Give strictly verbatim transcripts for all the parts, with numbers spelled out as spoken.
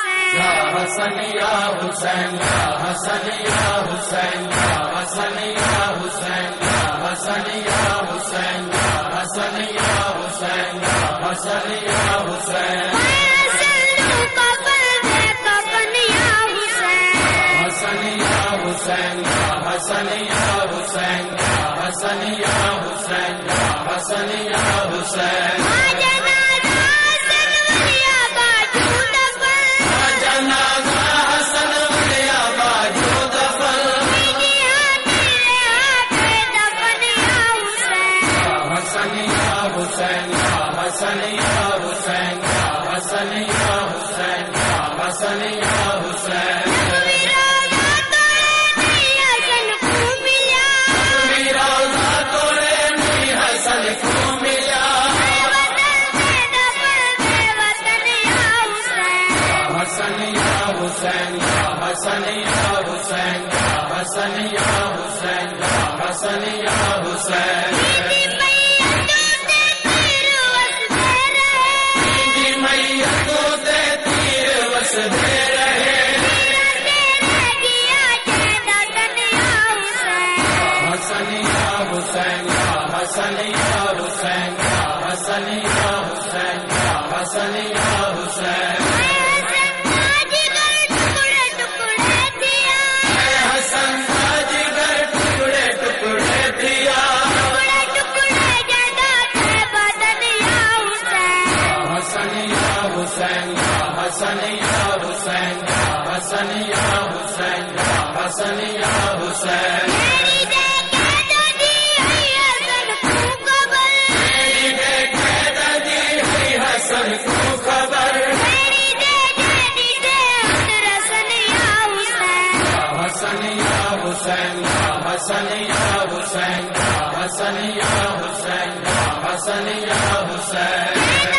حسن یا حسین یا حسن یا حسین یا حسن یا حسین یا حسن یا حسین یا حسن یا حسین یا حسن یا حسین حسن یا حسین یا حسن یا حسین یا حسن یا حسین یا حسن یا حسین حسین یا حسن یا حسین یا حسن یا حسین یا حسن یا حسین حسن یا حسین یا حسن یا حسین یا حسن یا حسین یا حسن یا حسین حسن یا حسین یا حسن یا حسین یا حسن یا حسین یا حسن یا حسین حسن کا جگر ٹکڑے ٹکڑے دیا حسن یا حسین یا حسن یا حسین یا حسن یا حسین یا حسن یا حسین حسن کو خبر حسن یا حسین یا حسن یا حسین یا حسن یا حسین یا حسن یا حسین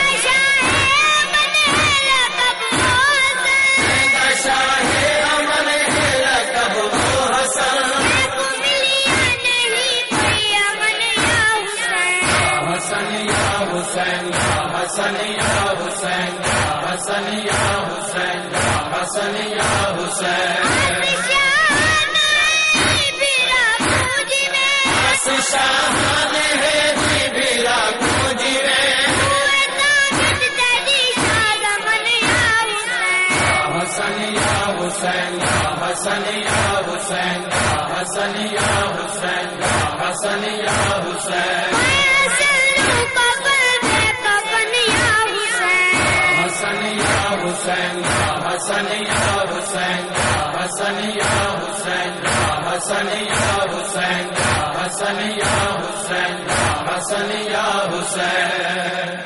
حسن یا حسین یا حسن یا حسین یا حسن یا حسین یا حسن یا حسین شاہان ہے جی بیرا کوج میں حسن یا حسین یا حسن یا حسین یا حسن یا حسین یا حسن یا حسین حسن یا حسین یا حسن یا حسین یا حسن یا حسین یا حسن یا حسین یا حسن یا حسین یا حسن یا حسین